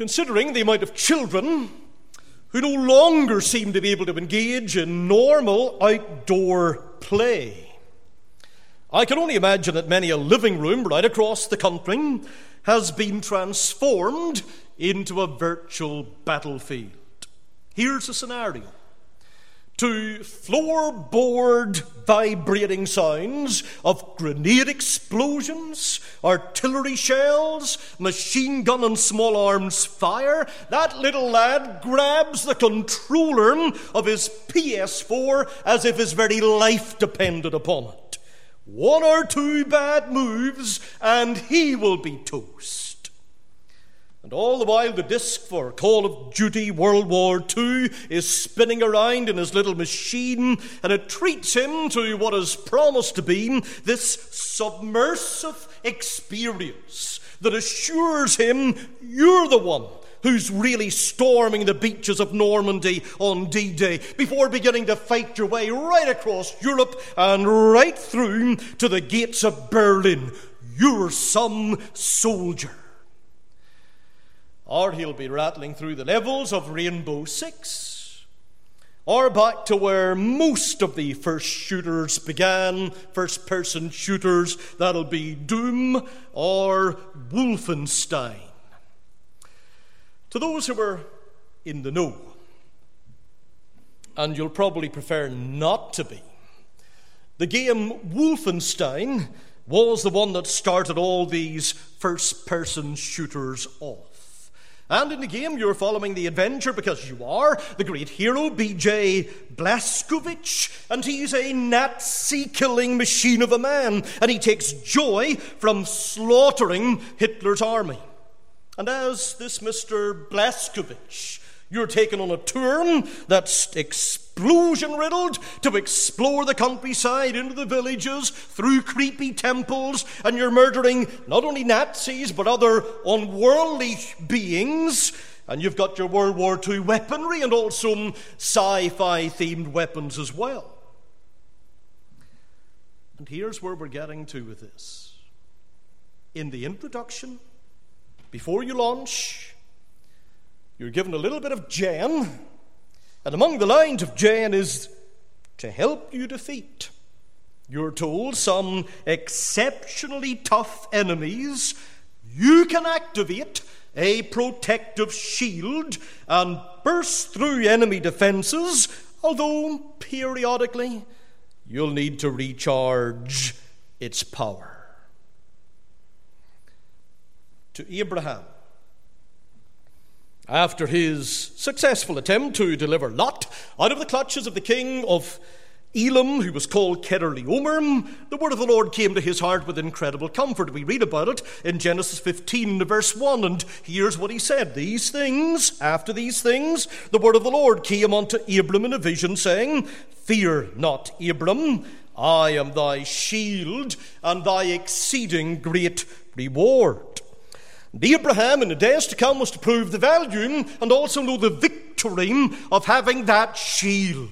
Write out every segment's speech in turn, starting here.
Considering the amount of children who no longer seem to be able to engage in normal outdoor play, I can only imagine that many a living room right across the country has been transformed into a virtual battlefield. Here's a scenario. To floorboard vibrating sounds of grenade explosions, artillery shells, machine gun and small arms fire, that little lad grabs the controller of his PS4 as if his very life depended upon it. One or two bad moves and he will be toast. And all the while the disc for Call of Duty World War II is spinning around in his little machine, and it treats him to what is promised to be this submersive experience that assures him you're the one who's really storming the beaches of Normandy on D-Day before beginning to fight your way right across Europe and right through to the gates of Berlin. You're some soldier. Or he'll be rattling through the levels of Rainbow Six, or back to where most of the first shooters began, first-person shooters. That'll be Doom or Wolfenstein. To those who are in the know, and you'll probably prefer not to be, the game Wolfenstein was the one that started all these first-person shooters off. And in the game, you're following the adventure, because you are, the great hero, B.J. Blazkowicz, and he's a Nazi-killing machine of a man, and he takes joy from slaughtering Hitler's army. And as this Mr. Blazkowicz, you're taken on a tour that's explosion-riddled to explore the countryside, into the villages, through creepy temples, and you're murdering not only Nazis but other unworldly beings. And you've got your World War II weaponry and also sci-fi themed weapons as well. And here's where we're getting to with this. In the introduction, before you launch, you're given a little bit of Jen, and among the lines of Jen is to help you defeat, you're told, some exceptionally tough enemies. You can activate a protective shield and burst through enemy defenses, although periodically you'll need to recharge its power. To Abraham, after his successful attempt to deliver Lot out of the clutches of the king of Elam, who was called Kedorlaomer, the word of the Lord came to his heart with incredible comfort. We read about it in Genesis 15, verse 1, and here's what he said. After these things, the word of the Lord came unto Abram in a vision, saying, Fear not, Abram, I am thy shield and thy exceeding great reward. And Abraham in the days to come was to prove the value and also know the victory of having that shield.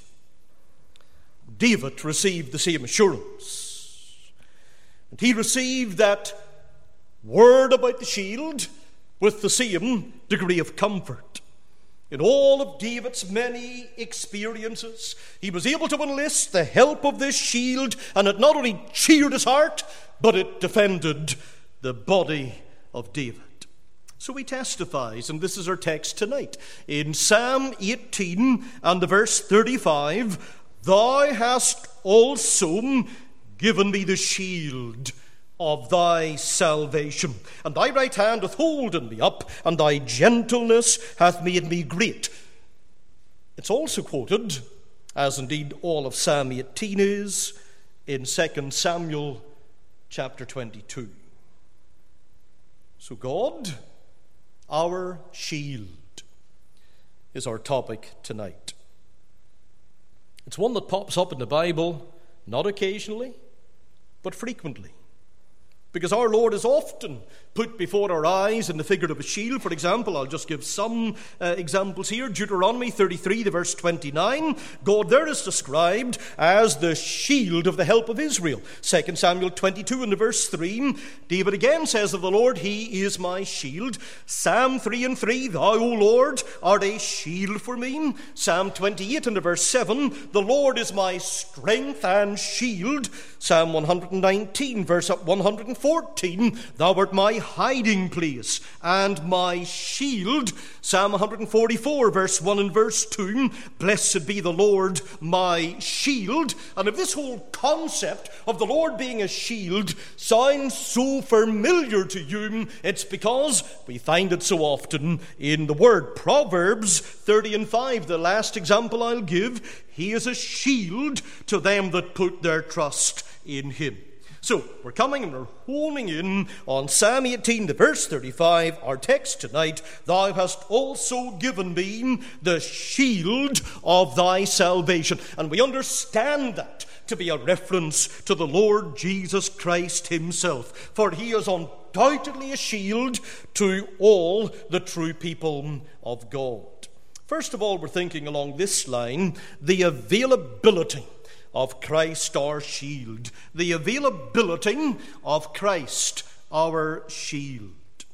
David received the same assurance. And he received that word about the shield with the same degree of comfort. In all of David's many experiences, he was able to enlist the help of this shield, and it not only cheered his heart, but it defended the body of David. So he testifies, and this is our text tonight, in Psalm 18 and the verse 35, Thou hast also given me the shield of thy salvation, and thy right hand hath holden me up, and thy gentleness hath made me great. It's also quoted, as indeed all of Psalm 18 is, in 2 Samuel chapter 22. So God, our shield, is our topic tonight. It's one that pops up in the Bible, not occasionally, but frequently. Because our Lord is often put before our eyes in the figure of a shield. For example, I'll just give some examples here. Deuteronomy 33, the verse 29. God there is described as the shield of the help of Israel. 2 Samuel 22 and the verse 3. David again says of the Lord, He is my shield. Psalm 3 and 3. Thou, O Lord, art a shield for me. Psalm 28 and the verse 7. The Lord is my strength and shield. Psalm 119, verse 114, Thou art my hiding place and my shield. Psalm 144, verse 1 and verse 2, Blessed be the Lord, my shield. And if this whole concept of the Lord being a shield sounds so familiar to you, it's because we find it so often in the Word. Proverbs 30 and 5, the last example I'll give, He is a shield to them that put their trust in Him. So, we're coming and we're honing in on Psalm 18, the verse 35, our text tonight. Thou hast also given me the shield of thy salvation. And we understand that to be a reference to the Lord Jesus Christ Himself. For He is undoubtedly a shield to all the true people of God. First of all, we're thinking along this line, the availability of Christ our shield. The availability of Christ our shield.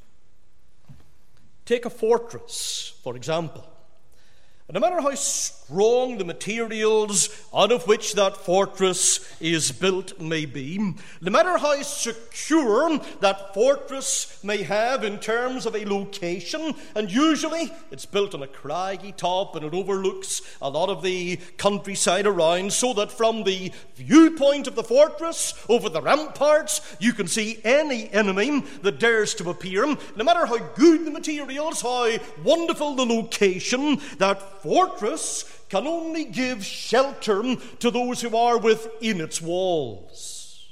Take a fortress, for example. And no matter how strong the materials out of which that fortress is built may be, no matter how secure that fortress may have in terms of a location, and usually it's built on a craggy top and it overlooks a lot of the countryside around, so that from the viewpoint of the fortress over the ramparts you can see any enemy that dares to appear. No matter how good the materials, how wonderful the location, that fortress can only give shelter to those who are within its walls.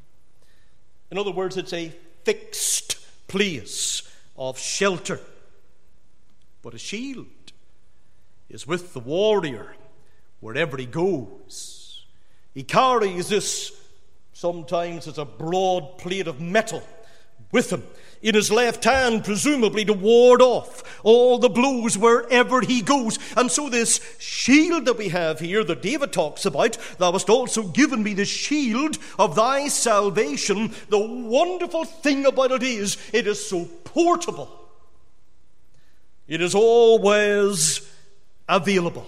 In other words, it's a fixed place of shelter. But a shield is with the warrior wherever he goes. He carries this, sometimes it's a broad plate of metal, with him in his left hand, presumably to ward off all the blows wherever he goes. And so this shield that we have here that David talks about, Thou hast also given me the shield of thy salvation. The wonderful thing about it is so portable. It is always available.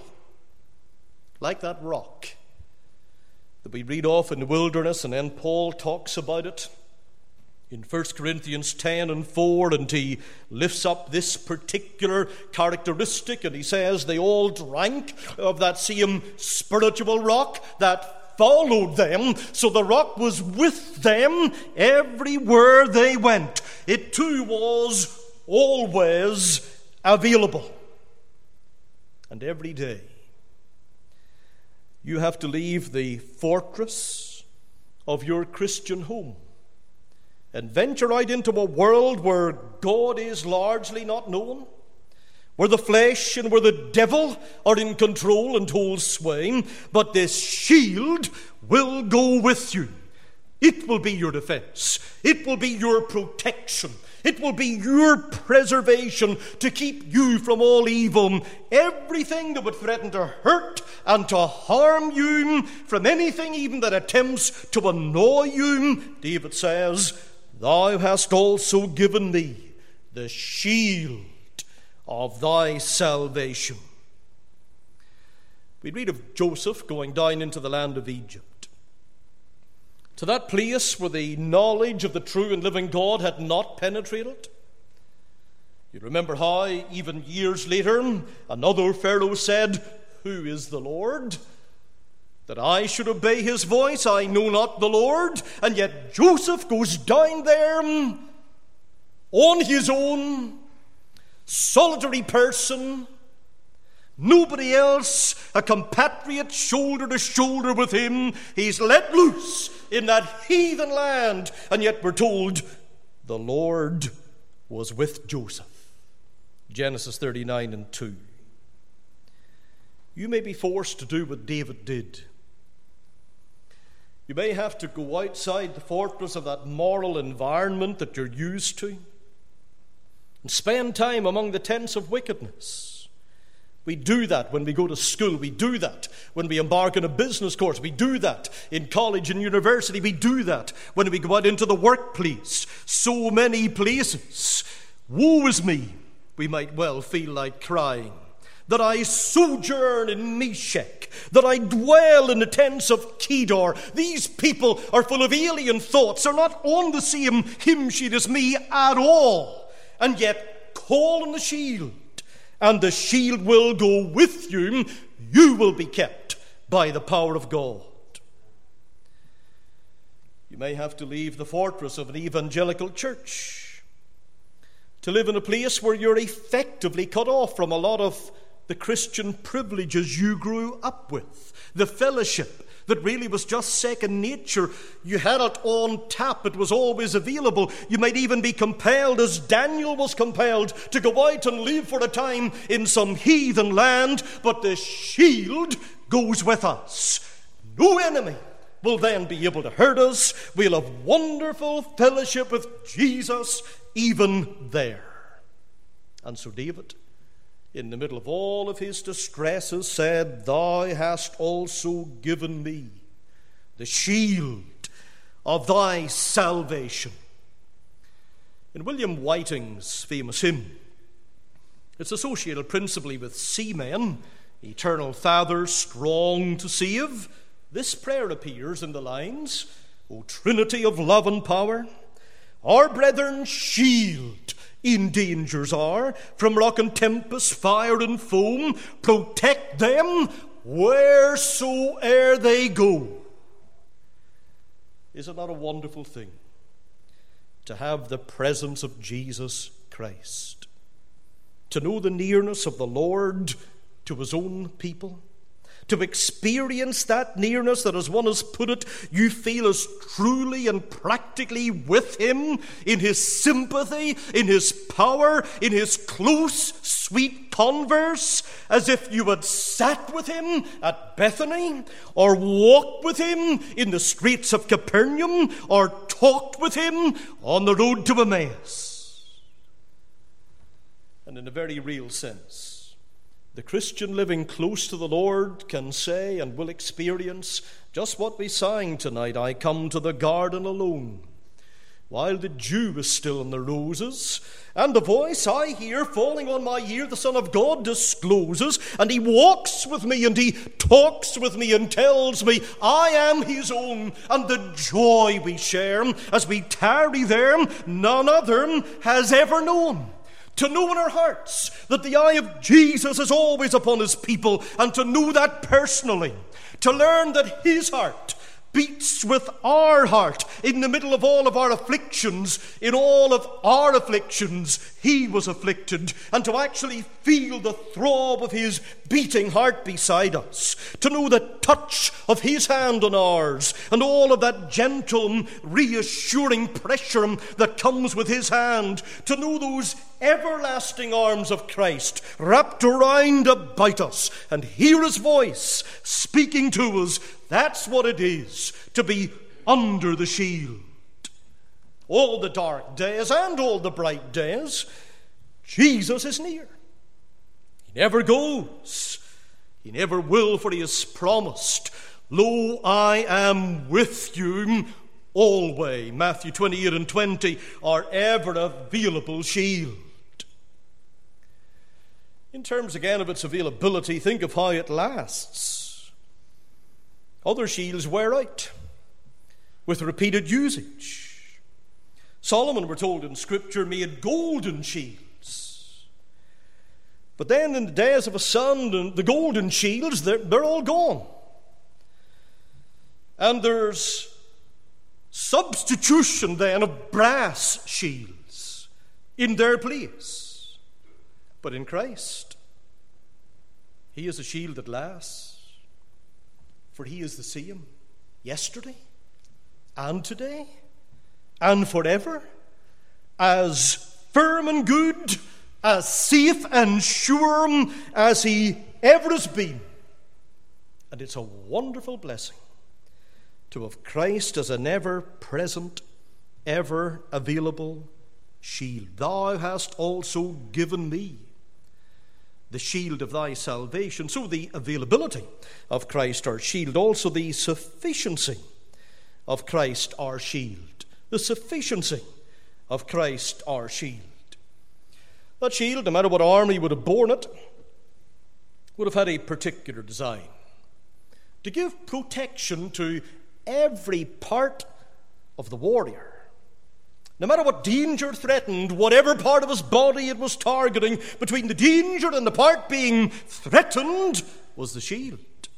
Like that rock that we read off in the wilderness, and then Paul talks about it in 1 Corinthians 10 and 4, and he lifts up this particular characteristic, and he says they all drank of that same spiritual rock that followed them, so the rock was with them everywhere they went. It too was always available. And every day you have to leave the fortress of your Christian home and venture out into a world where God is largely not known, where the flesh and where the devil are in control and hold sway. But this shield will go with you. It will be your defense. It will be your protection. It will be your preservation to keep you from all evil. Everything that would threaten to hurt and to harm you, from anything even that attempts to annoy you, David says, Thou hast also given me the shield of thy salvation. We read of Joseph going down into the land of Egypt, to that place where the knowledge of the true and living God had not penetrated. You remember how, even years later, another Pharaoh said, Who is the Lord? That I should obey his voice, I know not the Lord. And yet Joseph goes down there on his own, solitary person, nobody else, a compatriot shoulder to shoulder with him. He's let loose in that heathen land, and yet we're told the Lord was with Joseph. Genesis 39 and 2. You may be forced to do what David did. You may have to go outside the fortress of that moral environment that you're used to and spend time among the tents of wickedness. We do that when we go to school. We do that when we embark on a business course. We do that in college and university. We do that when we go out into the workplace. So many places. Woe is me, we might well feel like crying, that I sojourn in Meshech, that I dwell in the tents of Kedar. These people are full of alien thoughts. They're not on the same hymn sheet as me at all. And yet, call on the shield, and the shield will go with you. You will be kept by the power of God. You may have to leave the fortress of an evangelical church to live in a place where you're effectively cut off from a lot of the Christian privileges you grew up with. The fellowship that really was just second nature. You had it on tap. It was always available. You might even be compelled, as Daniel was compelled, to go out and live for a time in some heathen land. But the shield goes with us. No enemy will then be able to hurt us. We'll have wonderful fellowship with Jesus even there. And so David, in the middle of all of his distresses, said, Thou hast also given me the shield of thy salvation. In William Whiting's famous hymn, it's associated principally with seamen, eternal Father, strong to save. This prayer appears in the lines, O Trinity of love and power, our brethren's shield in dangers are, from rock and tempest, fire and foam, protect them wheresoe'er they go. Is it not a wonderful thing to have the presence of Jesus Christ, to know the nearness of the Lord to his own people, to experience that nearness that, as one has put it, you feel as truly and practically with him in his sympathy, in his power, in his close, sweet converse, as if you had sat with him at Bethany, or walked with him in the streets of Capernaum, or talked with him on the road to Emmaus. And in a very real sense, the Christian living close to the Lord can say and will experience just what we sang tonight, I come to the garden alone, while the dew is still in the roses, and the voice I hear falling on my ear, the Son of God discloses, and he walks with me and he talks with me and tells me I am his own, and the joy we share as we tarry there, none other has ever known. To know in our hearts that the eye of Jesus is always upon his people, and to know that personally, to learn that his heart beats with our heart in the middle of all of our afflictions. In all of our afflictions, he was afflicted, and to actually feel the throb of his beating heart beside us, to know the touch of his hand on ours, and all of that gentle, reassuring pressure that comes with his hand, to know those everlasting arms of Christ wrapped around about us, and hear his voice speaking to us. That's what it is to be under the shield. All the dark days and all the bright days, Jesus is near. He never goes. He never will, for he has promised, Lo, I am with you always. Matthew 28 and 20, our ever available shield. In terms again of its availability, think of how it lasts. Other shields wear out with repeated usage. Solomon, we're told in Scripture, made golden shields. But then in the days of his son, the golden shields, they're all gone. And there's substitution then of brass shields in their place. But in Christ, he is a shield that lasts. For he is the same yesterday and today and forever, as firm and good, as safe and sure as he ever has been. And it's a wonderful blessing to have Christ as an ever-present, ever-available shield. Thou hast also given me the shield of thy salvation. So the availability of Christ our shield, also the sufficiency of Christ our shield. The sufficiency of Christ our shield. That shield, no matter what army would have borne it, would have had a particular design. To give protection to every part of the warrior. No matter what danger threatened, whatever part of his body it was targeting, between the danger and the part being threatened was the shield.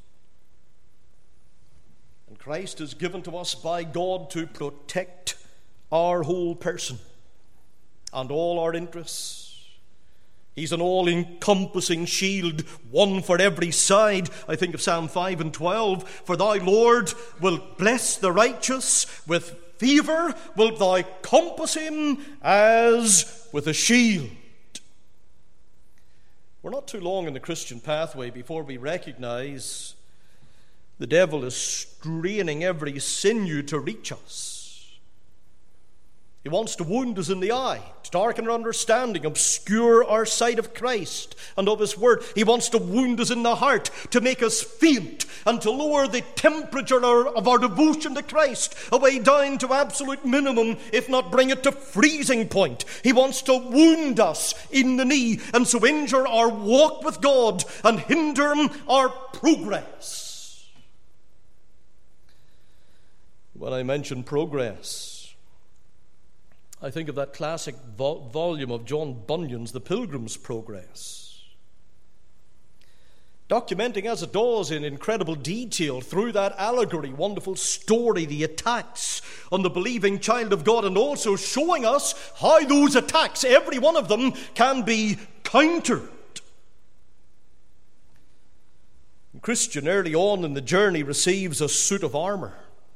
And Christ is given to us by God to protect our whole person and all our interests. He's an all-encompassing shield, one for every side. I think of Psalm 5 and 12. For thy Lord will bless the righteous with favor, wilt thou compass him as with a shield. We're not too long in the Christian pathway before we recognize the devil is straining every sinew to reach us. He wants to wound us in the eye, to darken our understanding, obscure our sight of Christ and of His Word. He wants to wound us in the heart, to make us faint, and to lower the temperature of our devotion to Christ away down to absolute minimum, if not bring it to freezing point. He wants to wound us in the knee, and so injure our walk with God and hinder our progress. When I mention progress, I think of that classic volume of John Bunyan's The Pilgrim's Progress, documenting as it does in incredible detail through that allegory, wonderful story, the attacks on the believing child of God, and also showing us how those attacks, every one of them, can be countered. The Christian early on in the journey receives a suit of armor.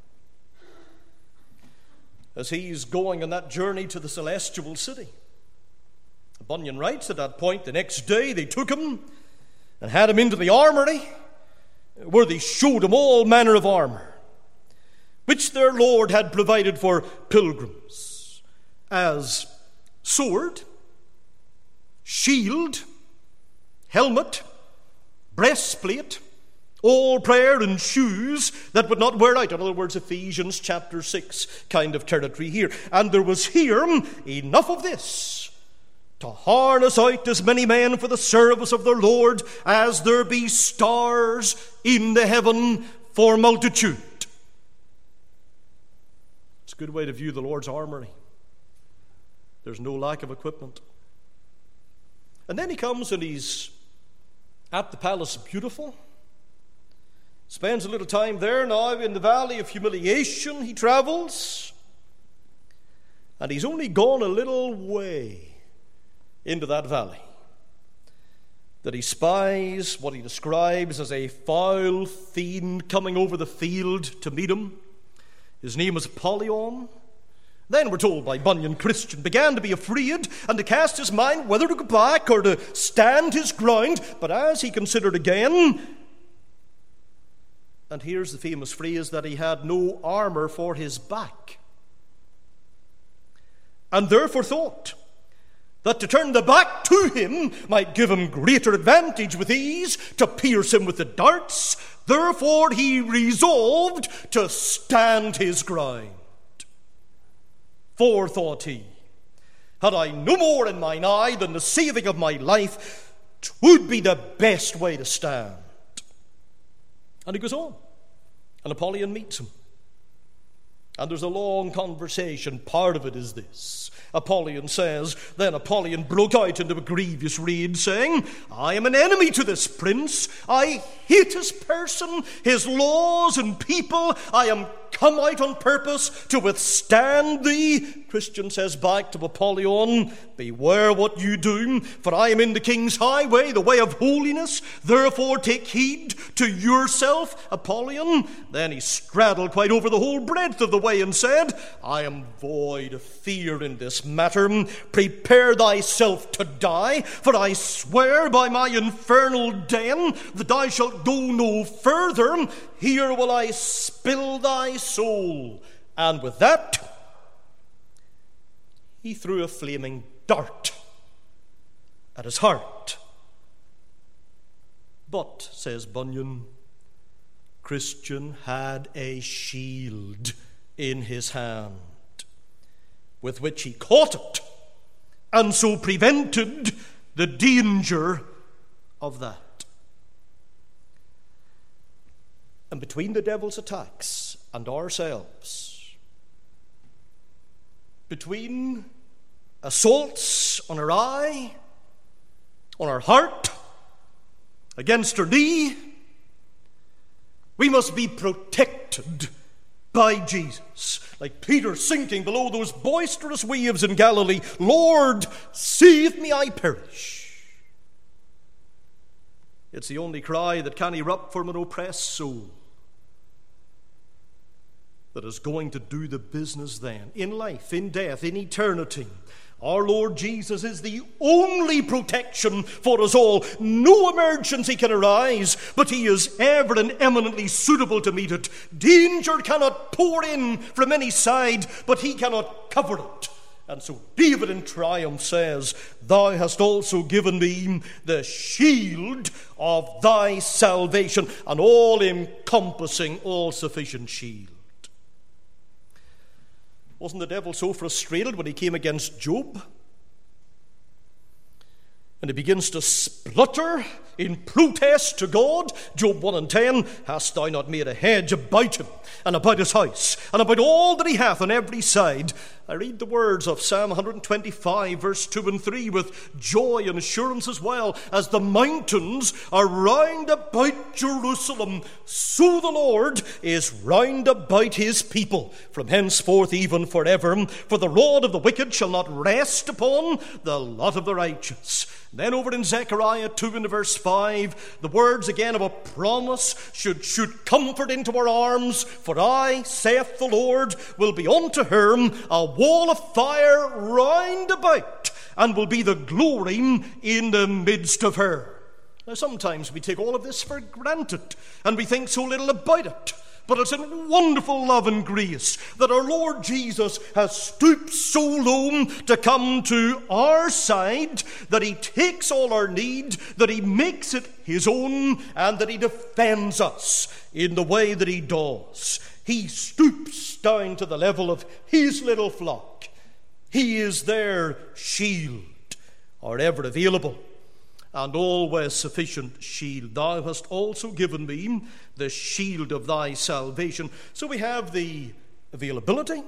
As he's going on that journey to the celestial city. Bunyan writes at that point, the next day they took him and had him into the armory, where they showed him all manner of armor, which their Lord had provided for pilgrims, as sword, shield, helmet, breastplate, all prayer and shoes that would not wear out. In other words, Ephesians chapter 6 kind of territory here. And there was here enough of this to harness out as many men for the service of their Lord as there be stars in the heaven for multitude. It's a good way to view the Lord's armory. There's no lack of equipment. And then he comes and he's at the Palace Beautiful. Spends a little time there now in the Valley of Humiliation. He travels. And he's only gone a little way into that valley that he spies what he describes as a foul fiend coming over the field to meet him. His name is Apollyon. Then we're told by Bunyan, Christian began to be afraid and to cast his mind whether to go back or to stand his ground. But as he considered again, and here's the famous phrase, that he had no armor for his back, and therefore thought that to turn the back to him might give him greater advantage with ease to pierce him with the darts. Therefore he resolved to stand his ground. For, thought he, had I no more in mine eye than the saving of my life, 'twould be the best way to stand. And he goes on, and Apollyon meets him. And there's a long conversation. Part of it is this. Apollyon says, then Apollyon broke out into a grievous rage, saying, I am an enemy to this prince. I hate his person, his laws and people. I am come out on purpose to withstand thee. Christian says back to Apollyon, beware what you do, for I am in the king's highway, the way of holiness. Therefore take heed to yourself, Apollyon. Then he straddled quite over the whole breadth of the way and said, I am void of fear in this matter. Prepare thyself to die, for I swear by my infernal den that thou shalt go no further. here will I spill thy soul. And with that, he threw a flaming dart at his heart. But, says Bunyan, Christian had a shield in his hand, with which he caught it, and so prevented the danger of that. And between the devil's attacks and ourselves, between assaults on our eye, on our heart, against our knee, we must be protected by Jesus. Like Peter sinking below those boisterous waves in Galilee, Lord, save me, I perish. It's the only cry that can erupt from an oppressed soul that is going to do the business then, in life, in death, in eternity. Our Lord Jesus is the only protection for us all. No emergency can arise, but he is ever and eminently suitable to meet it. Danger cannot pour in from any side, but he cannot cover it. And so David in triumph says, Thou hast also given me the shield of thy salvation, an all-encompassing, all-sufficient shield. Wasn't the devil so frustrated when he came against Job? And he begins to splutter in protest to God. Job 1 and 10, Hast thou not made a hedge about him, and about his house, and about all that he hath on every side? I read the words of Psalm 125, verse 2 and 3, with joy and assurance as well. As the mountains are round about Jerusalem, so the Lord is round about his people, from henceforth even forever. For the rod of the wicked shall not rest upon the lot of the righteous. Then over in Zechariah 2 and verse 5, the words again of a promise should comfort into our arms. For I, saith the Lord, will be unto her a wall of fire round about, and will be the glory in the midst of her. Now sometimes we take all of this for granted, and we think so little about it. But it's in wonderful love and grace that our Lord Jesus has stooped so low to come to our side, that he takes all our need, that he makes it his own, and that he defends us in the way that he does. He stoops down to the level of his little flock. He is their shield, our ever available and always sufficient shield. Thou hast also given me the shield of thy salvation. So we have the availability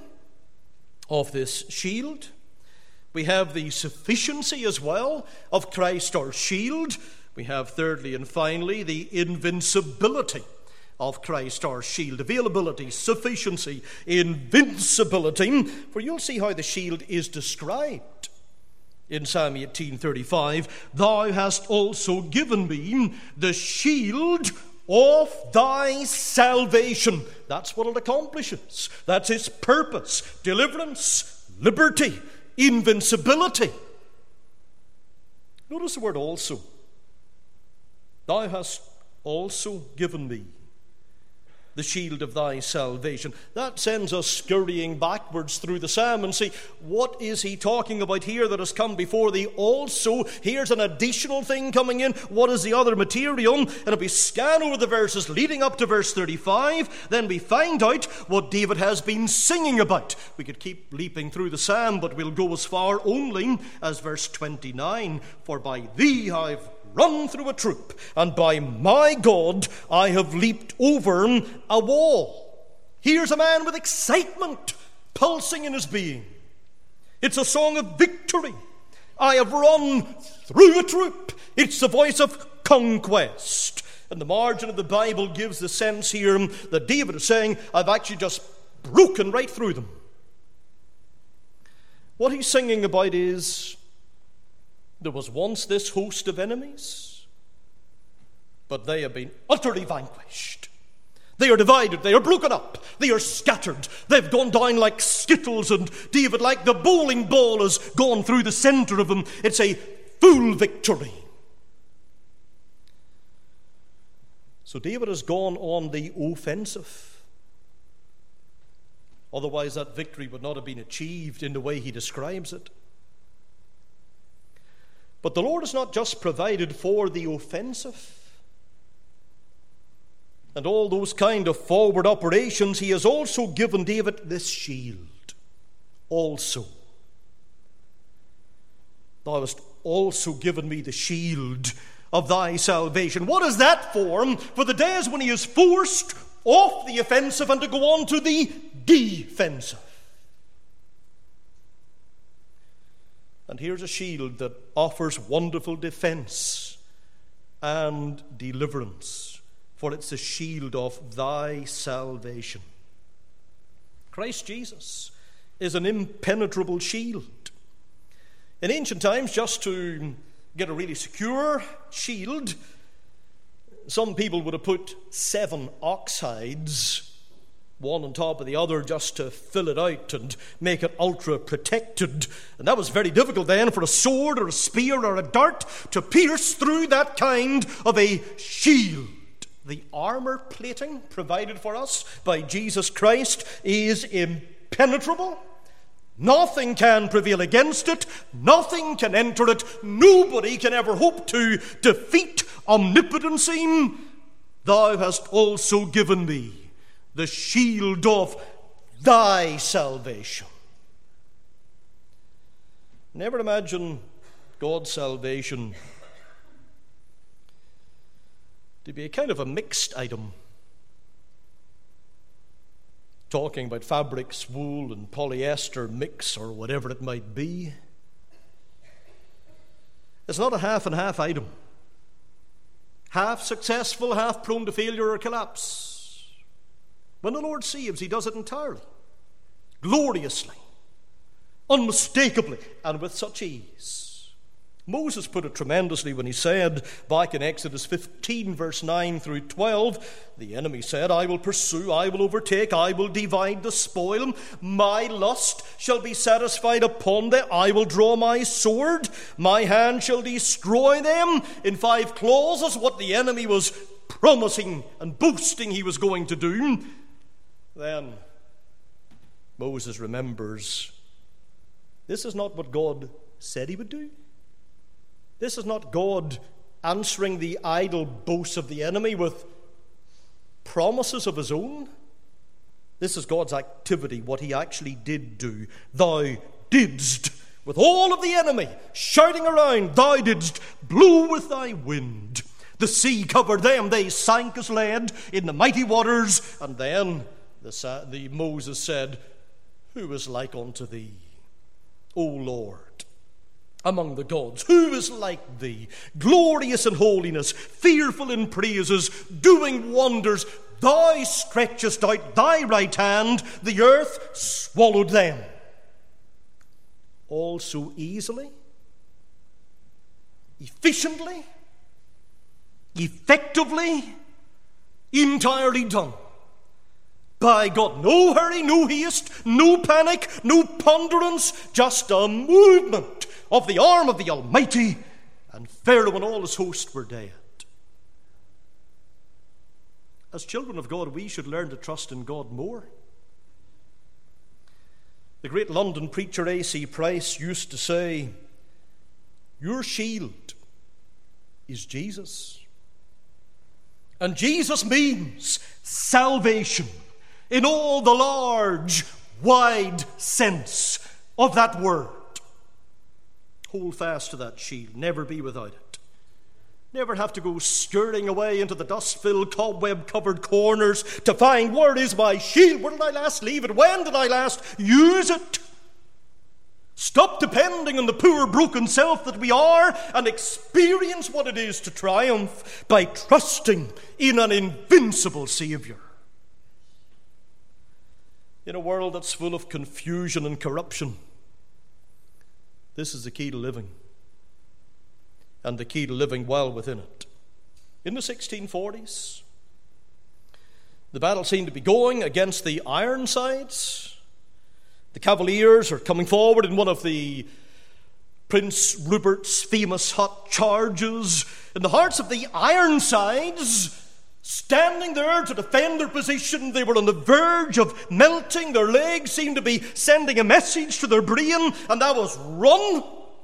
of this shield. We have the sufficiency as well of Christ our shield. We have thirdly and finally the invincibility of Christ our shield. Availability, sufficiency, invincibility. For you'll see how the shield is described. In Psalm 18:35, Thou hast also given me the shield of thy salvation. That's what it accomplishes. That's its purpose. Deliverance, liberty, invincibility. Notice the word also. Thou hast also given me the shield of thy salvation. That sends us scurrying backwards through the psalm and see, what is he talking about here that has come before thee also? Here's an additional thing coming in. What is the other material? And if we scan over the verses leading up to verse 35, then we find out what David has been singing about. We could keep leaping through the psalm, but we'll go as far only as verse 29. For by thee I've run through a troop, and by my God I have leaped over a wall. Here's a man with excitement pulsing in his being. It's a song of victory. I have run through a troop. It's the voice of conquest. And the margin of the Bible gives the sense here that David is saying, I've actually just broken right through them. What he's singing about is, there was once this host of enemies, but they have been utterly vanquished. They are divided, they are broken up, they are scattered, they've gone down like skittles, and David, like the bowling ball, has gone through the center of them. It's a full victory. So David has gone on the offensive. Otherwise, that victory would not have been achieved in the way he describes it. But the Lord has not just provided for the offensive and all those kind of forward operations. He has also given David this shield also. Thou hast also given me the shield of thy salvation. What is that for? For the days when he is forced off the offensive and to go on to the defensive. And here's a shield that offers wonderful defense and deliverance. For it's the shield of thy salvation. Christ Jesus is an impenetrable shield. In ancient times, just to get a really secure shield, some people would have put 7 ox hides, one on top of the other, just to fill it out and make it ultra protected. And that was very difficult then for a sword or a spear or a dart to pierce through that kind of a shield. The armor plating provided for us by Jesus Christ is impenetrable. Nothing can prevail against it. Nothing can enter it. Nobody can ever hope to defeat omnipotency. Thou hast also given me the shield of thy salvation. Never imagine God's salvation to be a kind of a mixed item. Talking about fabrics, wool and polyester mix or whatever it might be. It's not a half and half item. Half successful, half prone to failure or collapse. When the Lord saves, he does it entirely, gloriously, unmistakably, and with such ease. Moses put it tremendously when he said, back in Exodus 15, verse 9 through 12, the enemy said, I will pursue, I will overtake, I will divide the spoil. My lust shall be satisfied upon them. I will draw my sword. My hand shall destroy them. In 5 clauses, what the enemy was promising and boasting he was going to do. Then Moses remembers, this is not what God said he would do. This is not God answering the idle boasts of the enemy with promises of his own. This is God's activity, what he actually did do. Thou didst, with all of the enemy shouting around, thou didst blow with thy wind. The sea covered them, they sank as lead in the mighty waters. And then the Moses said, who is like unto thee, O Lord? Among the gods, who is like thee, glorious in holiness, fearful in praises, doing wonders? Thou stretchest out thy right hand, the earth swallowed them. All so easily, efficiently, effectively, entirely done. By God, no hurry, no haste, no panic, no ponderance, just a movement of the arm of the Almighty, and Pharaoh and all his host were dead. As children of God, we should learn to trust in God more. The great London preacher A.C. Price used to say, your shield is Jesus. And Jesus means salvation in all the large, wide sense of that word. Hold fast to that shield. Never be without it. Never have to go scurrying away into the dust-filled, cobweb-covered corners to find, where is my shield? Where did I last leave it? When did I last use it? Stop depending on the poor, broken self that we are and experience what it is to triumph by trusting in an invincible Savior. In a world that's full of confusion and corruption, this is the key to living, and the key to living well within it. In the 1640s, the battle seemed to be going against the Ironsides. The Cavaliers are coming forward in one of the Prince Rupert's famous hot charges. In the hearts of the Ironsides, standing there to defend their position. They were on the verge of melting. Their legs seemed to be sending a message to their brain, and that was run.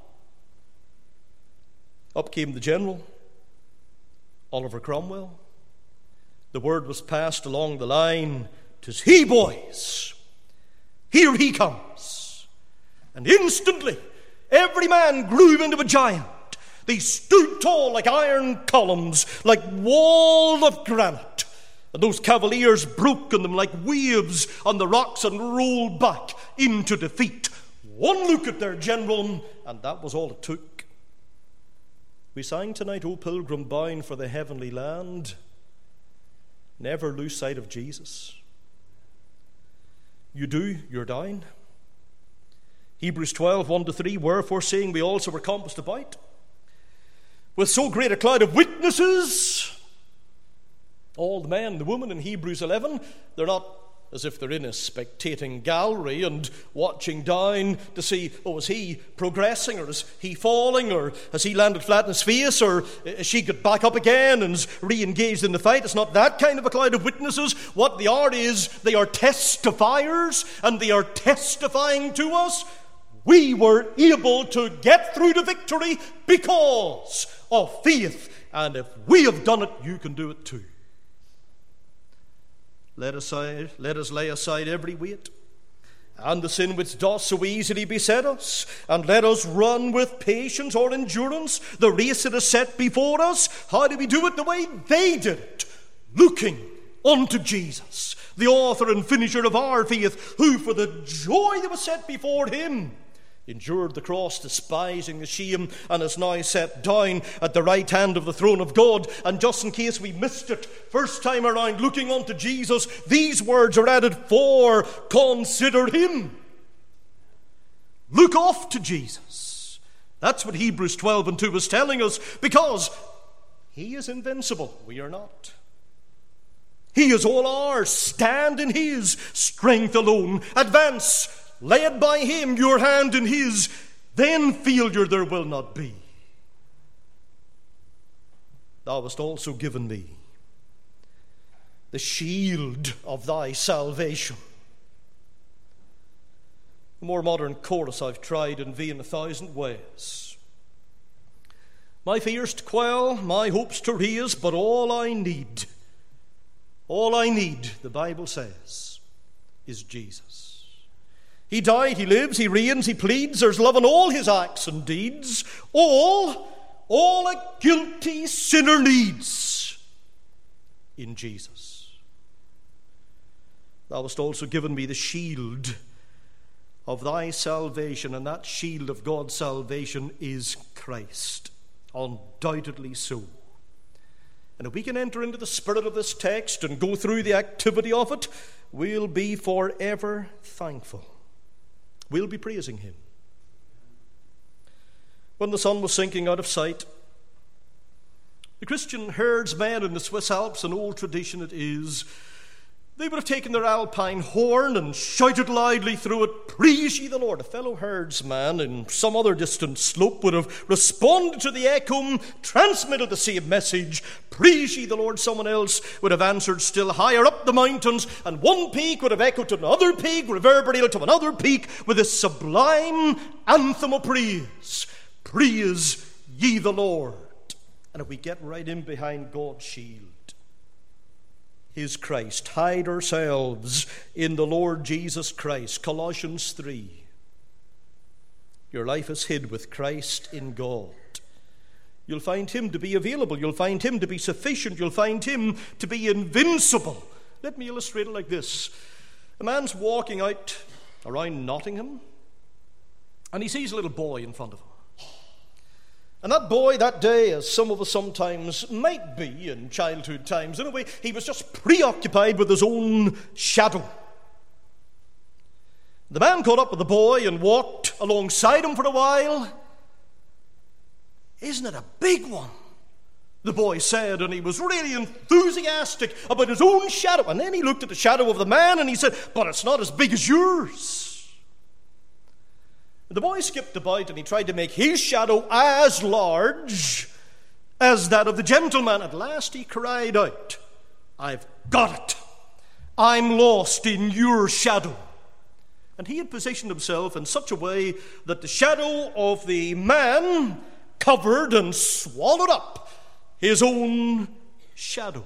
Up came the general, Oliver Cromwell. The word was passed along the line, "'Tis he, boys. Here he comes." And instantly, every man grew into a giant. They stood tall like iron columns, like walls of granite. And those cavaliers broke on them like waves on the rocks and rolled back into defeat. One look at their general, and that was all it took. We sang tonight, "O pilgrim bound for the heavenly land." Never lose sight of Jesus. You do, you're down. Hebrews 12, 1-3, "Wherefore saying we also were compassed about with so great a cloud of witnesses." All the men and the women in Hebrews 11, they're not as if they're in a spectating gallery and watching down to see, is he progressing, or is he falling, or has he landed flat in his face, or has she got back up again and is re-engaged in the fight. It's not that kind of a cloud of witnesses. What they are is, they are testifiers, and they are testifying to us. We were able to get through to victory because of faith, and if we have done it, you can do it too. Let us lay aside every weight and the sin which doth so easily beset us, and let us run with patience or endurance the race that is set before us. How do we do it? The way they did it, looking unto Jesus, the author and finisher of our faith, who for the joy that was set before him endured the cross, despising the shame, and is now set down at the right hand of the throne of God. And just in case we missed it first time around, looking unto Jesus, these words are added, "For consider him." Look off to Jesus. That's what Hebrews 12:2 is telling us, because he is invincible. We are not. He is all ours. Stand in his strength alone. Advance, led by him, your hand in his. Then failure there will not be. Thou hast also given me the shield of thy salvation. The more modern chorus I've tried in vain 1,000 ways. My fears to quell, my hopes to raise, but all I need, the Bible says, is Jesus. He died, he lives, he reigns, he pleads. There's love in all his acts and deeds. All a guilty sinner needs in Jesus. Thou hast also given me the shield of thy salvation, and that shield of God's salvation is Christ. Undoubtedly so. And if we can enter into the spirit of this text and go through the activity of it, we'll be forever thankful. We'll be praising him. When the sun was sinking out of sight, the Christian herdsmen in the Swiss Alps, an old tradition it is, they would have taken their alpine horn and shouted loudly through it, "Praise ye the Lord." A fellow herdsman in some other distant slope would have responded to the echo, transmitted the same message, "Praise ye the Lord." Someone else would have answered still higher up the mountains, and one peak would have echoed to another peak, reverberated to another peak with this sublime anthem of praise, "Praise ye the Lord." And if we get right in behind God's shield, his Christ, hide ourselves in the Lord Jesus Christ. Colossians 3. Your life is hid with Christ in God. You'll find him to be available. You'll find him to be sufficient. You'll find him to be invincible. Let me illustrate it like this. A man's walking out around Nottingham, and he sees a little boy in front of him. And that boy that day, as some of us sometimes might be in childhood times, in a way, he was just preoccupied with his own shadow. The man caught up with the boy and walked alongside him for a while. "Isn't it a big one?" the boy said, and he was really enthusiastic about his own shadow. And then he looked at the shadow of the man and he said, "But it's not as big as yours." The boy skipped about and he tried to make his shadow as large as that of the gentleman. At last he cried out, I've got it. I'm lost in your shadow. And he had positioned himself in such a way that the shadow of the man covered and swallowed up his own shadow.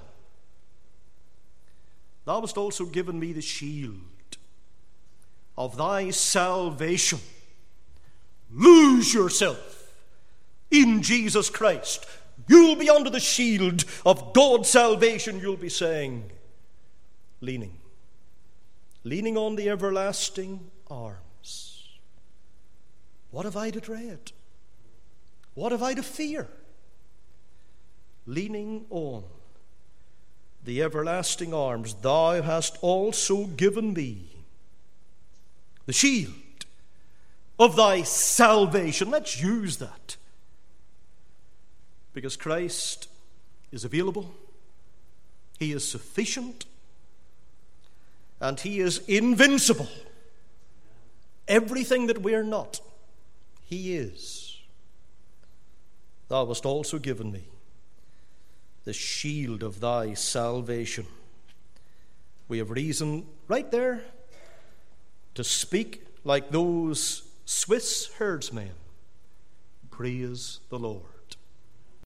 Thou hast also given me the shield of thy salvation. Lose yourself in Jesus Christ. You'll be under the shield of God's salvation. You'll be saying, leaning on the everlasting arms. What have I to dread? What have I to fear? Leaning on the everlasting arms, thou hast also given me the shield of thy salvation. Let's use that. Because Christ is available, he is sufficient, and he is invincible. Everything that we're not, he is. Thou hast also given me the shield of thy salvation. We have reason right there to speak like those Swiss herdsmen. Praise the Lord.